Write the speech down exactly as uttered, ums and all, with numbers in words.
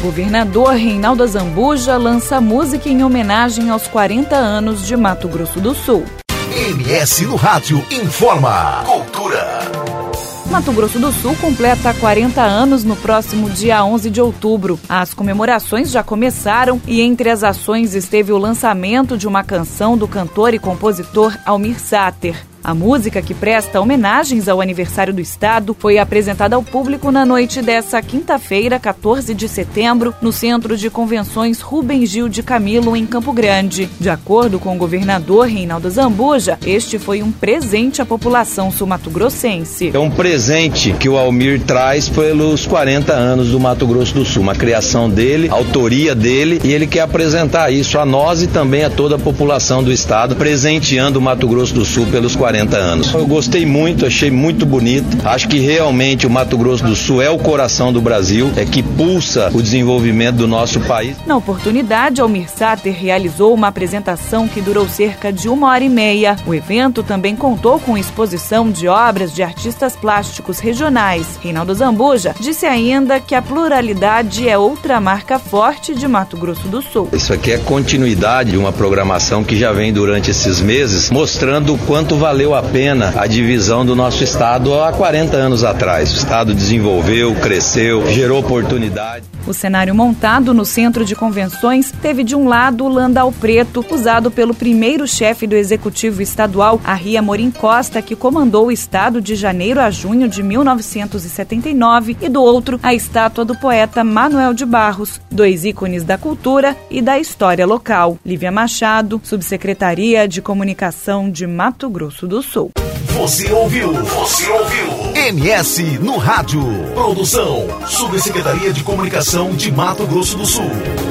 Governador Reinaldo Azambuja lança música em homenagem aos quarenta anos de Mato Grosso do Sul. M S no Rádio informa. Cultura. Mato Grosso do Sul completa quarenta anos no próximo dia onze de outubro. As comemorações já começaram e entre as ações esteve o lançamento de uma canção do cantor e compositor Almir Sater. A música, que presta homenagens ao aniversário do estado, foi apresentada ao público na noite dessa quinta-feira, quatorze de setembro, no Centro de Convenções Rubem Gil de Camilo, em Campo Grande. De acordo com o governador Reinaldo Azambuja, este foi um presente à população sul-mato-grossense. É um presente que o Almir traz pelos quarenta anos do Mato Grosso do Sul, uma criação dele, autoria dele, e ele quer apresentar isso a nós e também a toda a população do estado, presenteando o Mato Grosso do Sul pelos quarenta anos. Eu gostei muito, achei muito bonito. Acho que realmente o Mato Grosso do Sul é o coração do Brasil, é que pulsa o desenvolvimento do nosso país. Na oportunidade, Almir Sater realizou uma apresentação que durou cerca de uma hora e meia. O evento também contou com exposição de obras de artistas plásticos regionais. Reinaldo Azambuja disse ainda que a pluralidade é outra marca forte de Mato Grosso do Sul. Isso aqui é continuidade de uma programação que já vem durante esses meses, mostrando o quanto valeu Valeu a pena a divisão do nosso estado há quarenta anos atrás. O estado desenvolveu, cresceu, gerou oportunidade. O cenário montado no Centro de Convenções teve de um lado o landau preto, usado pelo primeiro chefe do Executivo Estadual, Arri Amorim Costa, que comandou o estado de janeiro a junho de mil novecentos e setenta e nove, e do outro a estátua do poeta Manuel de Barros, dois ícones da cultura e da história local. Lívia Machado, Subsecretaria de Comunicação de Mato Grosso do Sul. Você ouviu? Você ouviu? M S no Rádio. Produção, Subsecretaria de Comunicação de Mato Grosso do Sul.